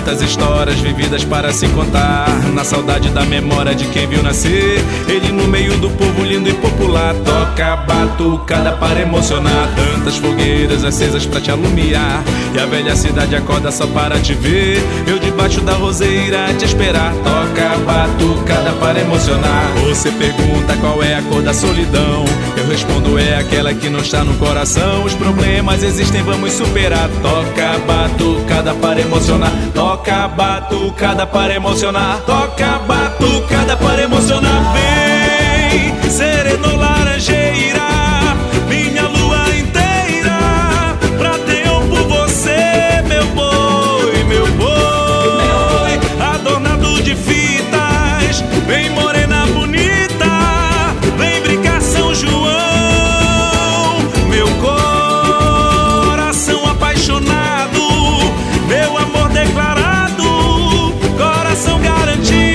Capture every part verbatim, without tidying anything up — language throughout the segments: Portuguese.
Tantas histórias vividas para se contar, na saudade da memória de quem viu nascer ele no meio do povo lindo e popular. Toca batucada para emocionar, tantas fogueiras acesas pra te alumiar, e a velha cidade acorda só para te ver, eu debaixo da roseira a te esperar. Toca batucada para emocionar. Você pergunta qual é a cor da solidão, eu respondo é aquela que não está no coração. Os problemas existem, vamos superar. Toca batucada para emocionar. Toca batucada para emocionar. Toca batucada para emocionar. Vem, sereno laranjeira, minha lua inteira, prateiam por você, meu boi, meu boi, adornado de fitas. Vem, morena bonita, vem brincar São João. Meu coração apaixonado, meu amor declarado, coração garantido.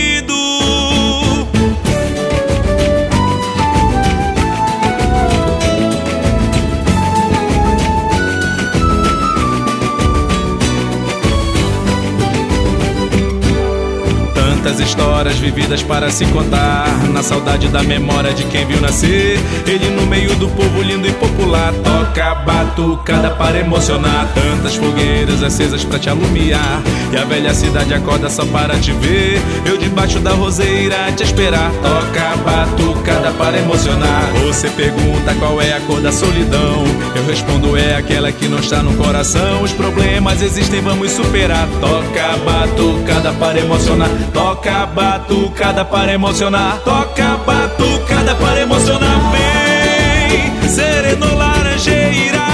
Tantas histórias vividas para se contar, na saudade da memória de quem viu nascer ele no meio do povo lindo e popular. Toca batucada para emocionar, tantas fogueiras acesas pra te alumiar, e a velha cidade acorda só para te ver, eu debaixo da roseira a te esperar. Toca batucada para emocionar. Você pergunta qual é a cor da solidão, eu respondo é aquela que não está no coração. Os problemas existem, vamos superar. Toca batucada para emocionar. Toca batucada para emocionar. Toca batucada para emocionar. Vem, sereno laranjeira,